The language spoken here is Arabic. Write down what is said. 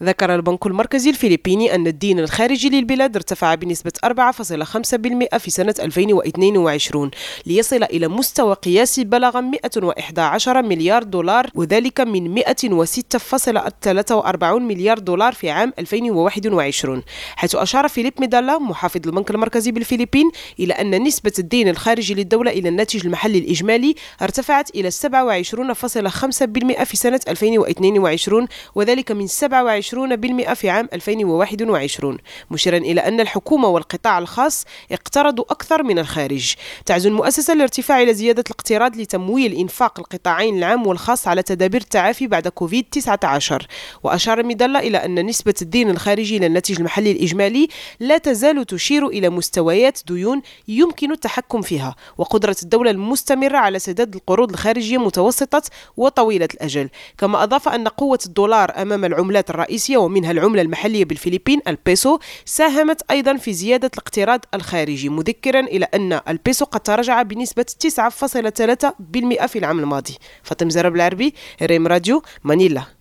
ذكر البنك المركزي الفلبيني أن الدين الخارجي للبلاد ارتفع بنسبة 4.5% في سنة 2022 ليصل إلى مستوى قياسي بلغ 111 مليار دولار، وذلك من 106.43 مليار دولار في عام 2021، حيث أشار فيليب ميدالا محافظ البنك المركزي بالفلبين إلى أن نسبة الدين الخارجي للدولة إلى الناتج المحلي الإجمالي ارتفعت إلى 27.5% في سنة 2022، وذلك من 27% في عام 2021، مشيرا إلى أن الحكومة والقطاع الخاص اقترضوا أكثر من الخارج. تعزو المؤسسة الارتفاع إلى زيادة الاقتراض لتمويل إنفاق القطاعين العام والخاص على تدابير التعافي بعد كوفيد-19. وأشار ميدالا إلى أن نسبة الدين الخارجي إلى الناتج المحلي الإجمالي لا تزال تشير إلى مستويات ديون يمكن التحكم فيها، وقدرة الدولة المستمرة على سداد القروض الخارجية متوسطة وطويلة الأجل. كما أضاف أن قوة الدولار أمام العملات الرئيسية ومنها العملة المحلية بالفلبين البيسو ساهمت أيضا في زيادة الاقتراض الخارجي، مذكرا إلى أن البيسو قد تراجع بنسبة 9.3% في العام الماضي. فاطمة زهرة بالعربي، ريم راديو، مانيلا.